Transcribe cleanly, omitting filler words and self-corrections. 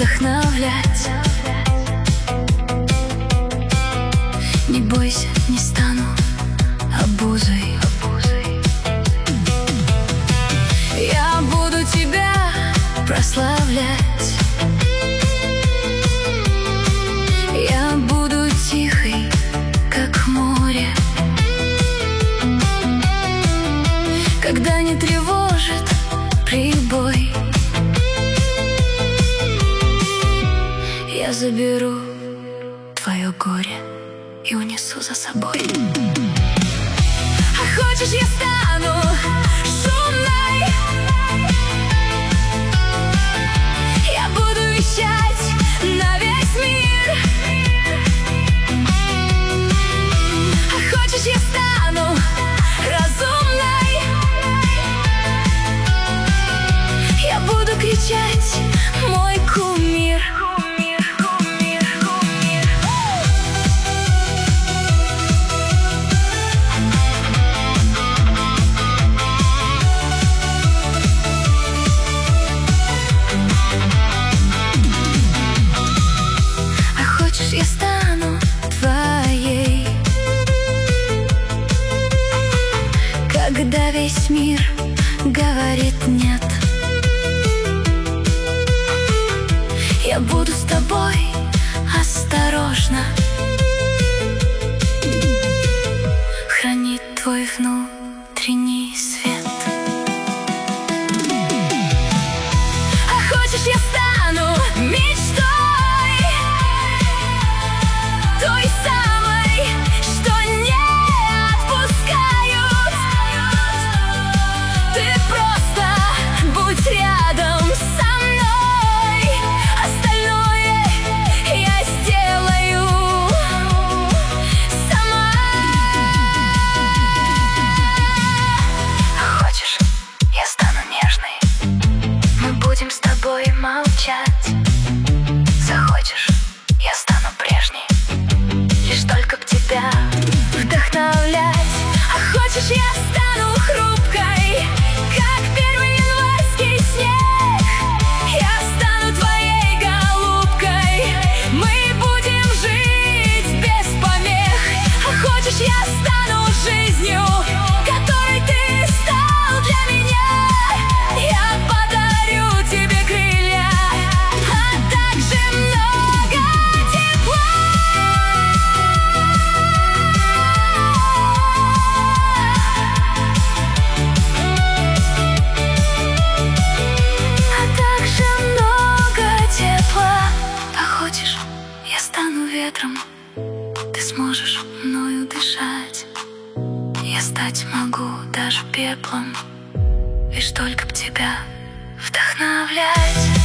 вдохновлять. Не бойся, не стану обузой. Я буду тебя прославлять. Я буду тихой, как море, когда не тревожит прибой. Я заберу твое горе и унесу за собой. А хочешь, я стану шумной? Я буду вещать на весь мир. А хочешь, я стану разумной? Я буду кричать: мой кумир. Я стану твоей, когда весь мир говорит нет. Я буду с тобой осторожно хранить твой внутренний свет. А хочешь, я стану мечтой, той самой, что не отпускают. Ты просто будь рядом со мной, остальное я сделаю сама. Хочешь, я стану нежной? Мы будем с тобой молчать. Захочешь, я стану прежней, лишь только б тебя вдохновлять. А хочешь, я стану хрупкой, как первый январский снег. Я стану твоей голубкой, мы будем жить без помех. А хочешь, я стану жизнью, которой ты стал для меня. Я подарю тебе крылья, а также много тепла. Я стану ветром, ты сможешь мною дышать. Я стать могу даже пеплом, лишь только б тебя вдохновлять.